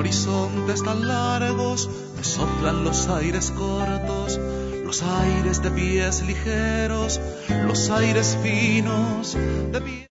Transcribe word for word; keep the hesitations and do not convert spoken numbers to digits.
horizontes tan largos me soplan los aires cortos, los aires de pies ligeros, los aires finos de pies.